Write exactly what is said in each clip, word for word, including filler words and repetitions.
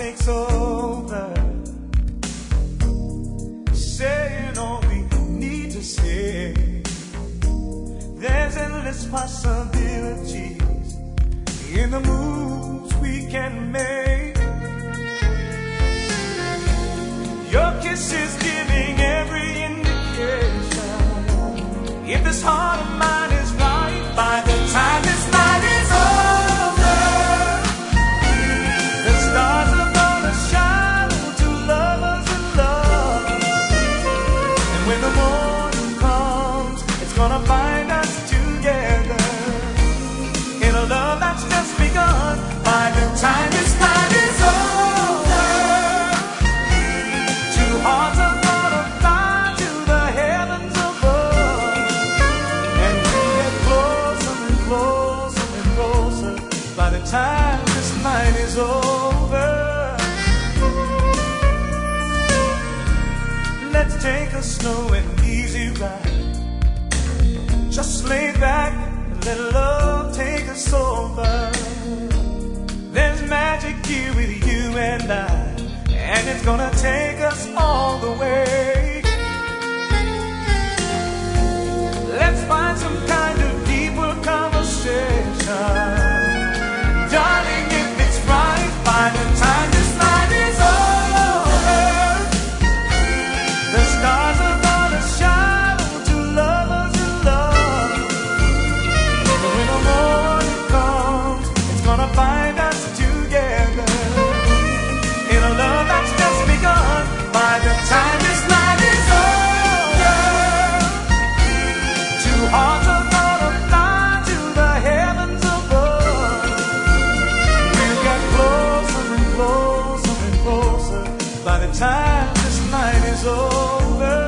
takes over, saying all we need to say. There's endless possibilities in the moves we can make. Your kiss is giving every indication. If this heart of mine is right, by the time this night is over, the stars are gonna shine to lovers in love. And when the morning comes, it's gonna find us together in a love that's just begun. By the time this night is over, two hearts are gonna fly to the heavens above, and we get closer and closer and closer by the time this night is over. Let's take a slow and easy ride. Just lay back and let love take us over. There's magic here with you and I, and it's gonna take us all the way. Let's find some kind of deeper conversation. Darling, if it's right, by the time this night is over, the stars are gonna shine to lovers in love. When the morning comes, it's gonna find us together in a love that's just begun. By the time this night is over, two hearts are gonna fly to the heavens above. We'll get closer and closer and closer by the time this night is over.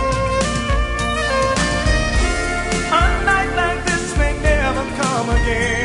A night like this may never come again.